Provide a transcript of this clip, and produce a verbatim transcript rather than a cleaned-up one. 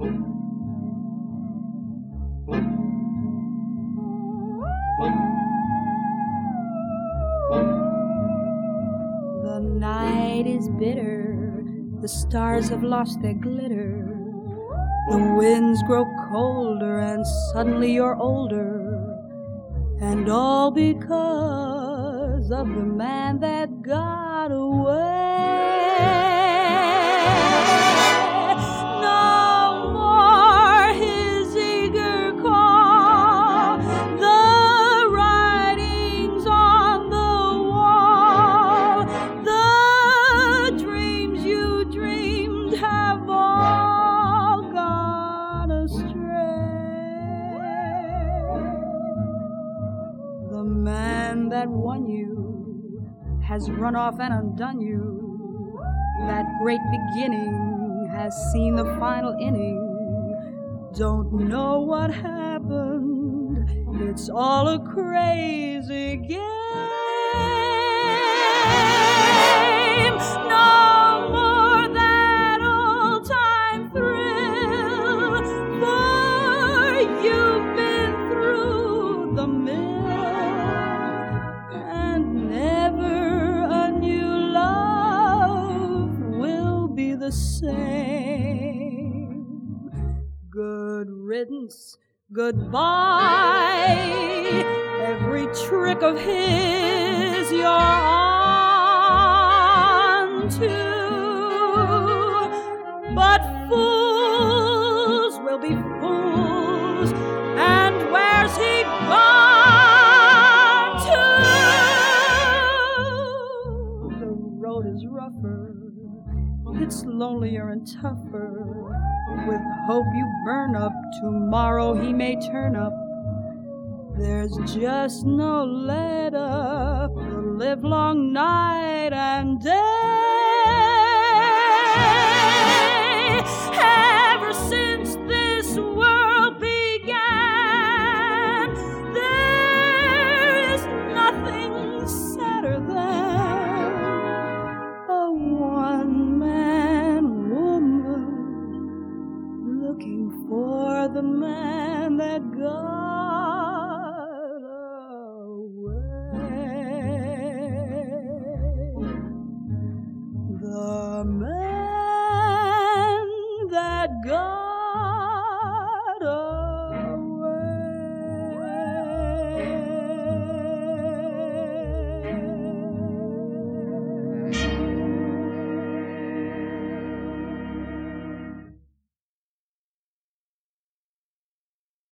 The night is bitter, the stars have lost their glitter, the winds grow colder, and suddenly you're older, and all because of the man that got away. No more his eager call, the writings on the wall, the dreams you dreamed have all gone astray. The man that won you has run off and undone you. That great beginning has seen the final inning. Don't know what happened, it's all a crazy game. No more that old-time thrill, for you've been through the mill, and never a new love will be the same. Good riddance, goodbye. Every trick of his you're on to, but fools will be fools, and where's he gone to? The road is rougher, it's lonelier and tougher. With hope you burn up, tomorrow he may turn up. There's just no let up, the livelong night and day. Ever since this world began, there is nothing sadder than a one-man woman looking for the man that got away. The man that got